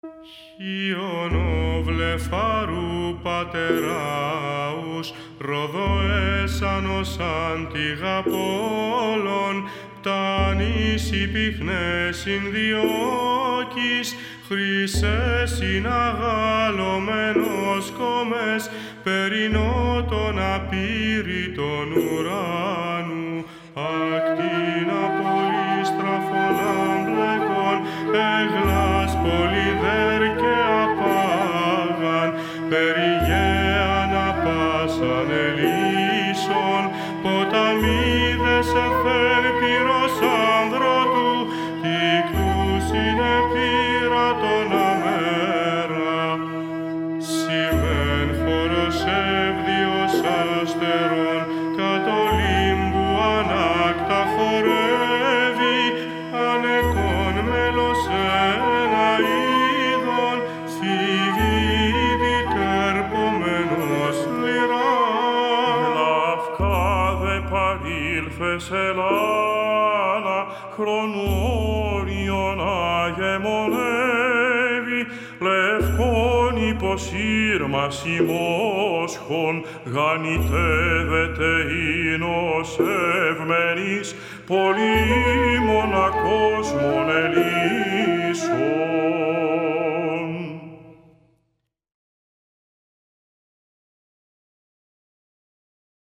Χιονόβλεφαρου πατεράους, ροδοέσανος αντιγαπόλων, πτάνης οι πυχνές συνδιώκεις, χρυσές συναγαλωμένος κόμες, περινότων απείρητων ουράνου, ακτίνα πολύστραφων αμπλεκών, έγλας πολυδέρ και απάγαν, περιγέαν απάσαν ελίσσον, ποταμίδες εθέν πυρός ανδρώτου, τυκτούς είναι πύρατον αμέρα. Σημεν χώρος εύδιος αστερών, κατ' Ολύμπου ανάκτα χορεύει, ανεκών μέλος ένα είδον, φιβίδι τερπομένος λυρά. Λαυκάδε παρήλθες Ελλάδα, χρονόριον αγεμονεύει, λευκόν υποσύρμας ημόσχον, γανιτεύεται ίνος ευμένης, πολύμωνα κόσμο